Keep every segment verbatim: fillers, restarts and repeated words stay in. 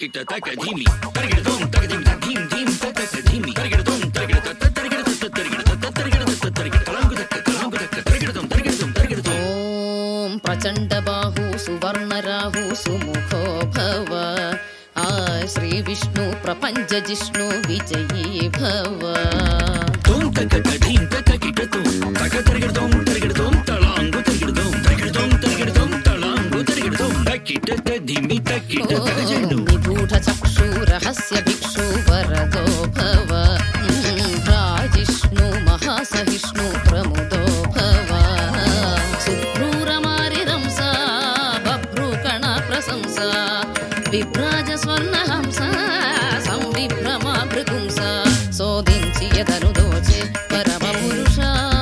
తకిట తక ధిమి తరిగిడదోం తగదిమి ధిం ధిం తక ధిమి తరిగిడదోం తరిగిడ తత తరిగిడ తత తరిగిడ తత తరిగిడ తత తరిగిడ తలంగు తక తలంగు తక తరిగిడదోం తరిగిడదోం తరిగిడదోం. ఓం ప్రచండ బాహు సువర్ణ రాహు సుముఖో భవ ఆయ్ శ్రీ విష్ణు ప్రపంచ జిష్ణు విజయీ భవ. తోం తక ధిం తక కిటతోం తక తరిగిడదోం తరిగిడదోం తలాంగు తరిగిడదోం తరిగిడదోం తరిగిడదోం తలాంగు తరిగిడదోం తకిట తదిమి తకిట తజను. నిగూఢ చక్షు రహస్య భిక్షు వరదో భవ రాజిష్ణు మహాసహిష్ణు ప్రముదో భవ. సుభ్రూరమారి రంస బభ్రూకణ ప్రశంస విభ్రాజ స్వర్ణ హంస సంవిభ్రమ భృగుంస శోధించి ఎదరు దోచే పరమ పురుష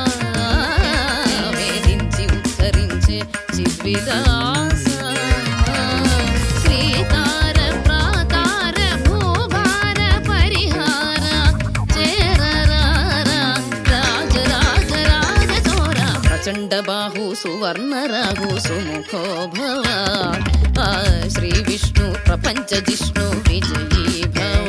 వేధించి ఉద్ధరించే చిద్విలాస. శ్రీతార ప్రాతార భూభార పరిహార చేరరార రాజ రాజ రాజ చోర ప్రచండ బాహు సువర్ణ రాహు సుముఖో భవ ఆయ్ శ్రీ విష్ణు ప్రపంచ జిష్ణు విజయీ భవ.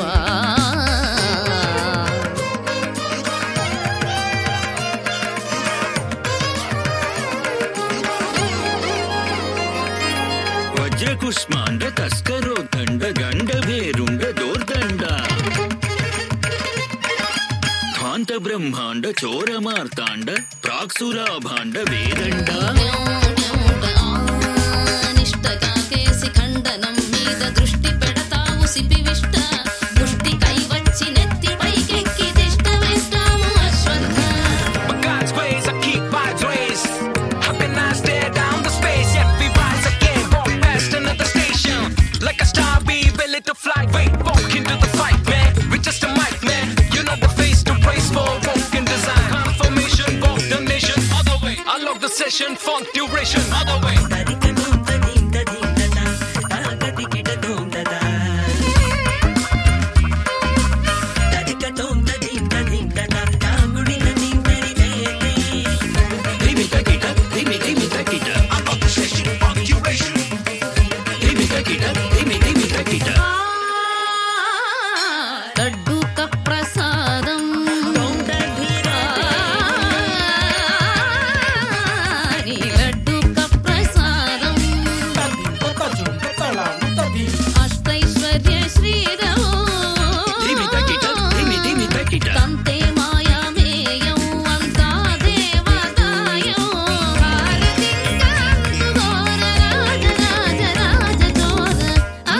వజ్రకుష్మాండ తస్కరో దండ గండ భేరుండ దోర్దండ ధాంత బ్రహ్మాండ చోర మార్తాండ ప్రాక్సురాభాండ వేదండ. నిష్టగా కేసి ఖండనం మీద దృష్టి పెడతావు సిపివిష్ట ముష్టి కై వచ్చి నెత్తి పైకెక్కి తిష్ట వేస్తాము అశ్వత్థ. But God's ways, I keep God's ways. Up and I stare down the space. Yet we rise again, walk past another station. Like a star, we will it to fly. Wait, walk into the fight, man. With just a mic, man. You're not the face to brace for. Walk in design, confirmation, walk the nation. Other way, I love the session, funk duration. Other way. ధిమి తకిట ధిమి ధిమి తకిట I love the session, funk duration. ధిమి తకిట ధిమి ధిమి తకిట. లడ్డూక ప్రసాదం నీ లడ్డూక ప్రసాదం అష్టైశ్వర్య శ్రీరవో ధిమి తకిట ధిమి ధిమి తకిట. తంతే మాయామేయం అంతా దేవదాయం భారతింగాంసు ఘోర రాజ రాజ రాజ చోర. ఆ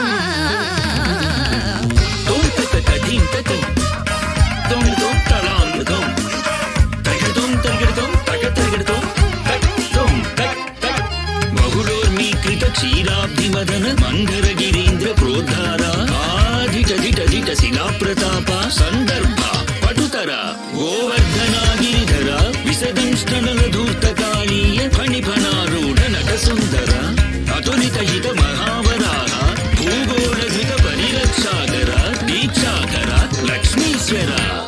తోం తక ధిం తక తోం తోం తలాంగు తోం తరిగిడదోం తరిగిడదోం తక తరిగిడదోం తక్ తోం తక్ తక్. బహుళోర్మీకృత క్షీరాబ్ధిమదన మందర గిరీంద్ర క్రోద్ధార ఆధిట ధిట ధిట శిలా ప్రతాప సందర్భ పటుతర గోవర్ధనాగిరిధర విసదంష్టనల ధూర్తకాళీయ ఫణిఫణారూఢ నట సుందర అతులిత హిత మహావరాహ భూగోళ ధృత పరిరక్షాకర దీక్షాకర లక్ష్మీశ్వర.